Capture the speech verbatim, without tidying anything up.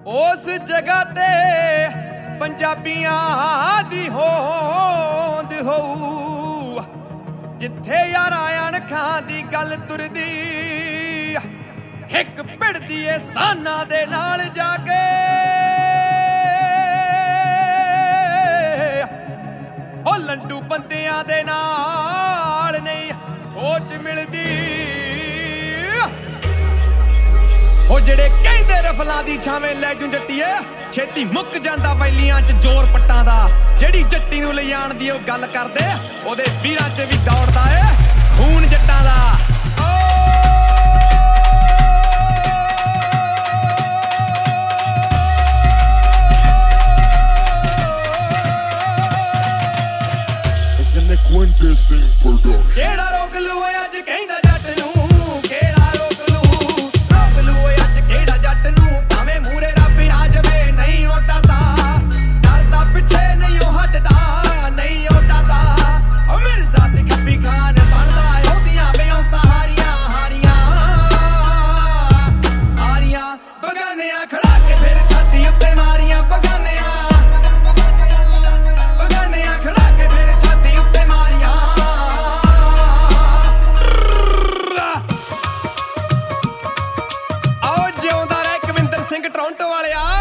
ਉਸ ਜਗ੍ਹਾ ਤੇ ਪੰਜਾਬੀਆਂ ਦੀ ਹੋਂਦ ਹੋਊ ਜਿੱਥੇ ਯਾਰਾਂ ਅਣਖਾਂ ਦੀ ਗੱਲ ਤੁਰਦੀ ਇੱਕ ਭਿੜਦੀ ਏ ਸਾਨਾ ਦੇ ਨਾਲ ਜਾ ਕੇ ਉਹ ਲੰਡੂ ਬੰਦਿਆਂ ਦੇ ਨਾਲ ਨਹੀਂ ਸੋਚ ਮਿਲਦੀ ਉਹ ਜਿਹੜੇ ਕਹਿੰਦੇ ਰਫਲਾਂ ਦੀ ਛਾਵੇਂ ਲੈ ਜੂ ਜੱਟੀਏ ਛੇਤੀ ਮੁੱਕ ਜਾਂਦਾ ਵੈਲੀਆਂ 'ਚ ਜ਼ੋਰ ਪੱਟਾਂ ਦਾ ਜਿਹੜੀ ਜੱਟੀ ਨੂੰ ਲਿਜਾਣ ਦੀ ਉਹ ਗੱਲ ਕਰਦੇ ਉਹਦੇ ਵੀਰਾਂ 'ਚ ਵੀ ਦੌੜਦਾ ਏ ਖੂਨ ਜੱਟਾਂ ਦਾ ਕਿਹੜਾ ਰੋਕ ਲੂ ਅੱਜ ਕਹਿੰਦਾ ਜੱਟ ਨੂੰ ਕਿਹੜਾ ਰੋਕ ਲੂ ਰੋਕ ਲੂ ਅੱਜ ਕਿਹੜਾ ਜੱਟ ਨੂੰ ਭਾਵੇਂ ਮੂਰੇ ਰੱਬ ਆ ਜਾਵੇ ਨਹੀਂ ਉਹ ਡਰਦਾ ਡਰਦਾ ਪਿੱਛੇ ਨਹੀਂ ਉਹ ਹਟਦਾ ਨਹੀਂ ਉਹ ਡਰਦਾ ਉਹ ਮਿਰਜ਼ਾ ਸੀ ਖੱਬੀ ਖਾਨ ਬਣਦਾ ਉਹਦੀਆਂ ਵਿਆਉਂਤਾ ਹਾਰੀਆਂ ਹਾਰੀਆਂ ਹਾਰੀਆਂ ਬਗਾਨਿਆਂ ਖੜਾ ਕੇ ਫਿਰ ਛਾਤੀ ਉੱਤੇ ਮਾਰੀਆਂ ਬਗਾਨਿਆਂ ਬਗਾਨਿਆਂ ਖੜਾ ਕੇ ਫਿਰ ਛਾਤੀ ਉੱਤੇ ਮਾਰੀਆਂ ਟੋਰਾਂਟੋ ਵਾਲਿਆ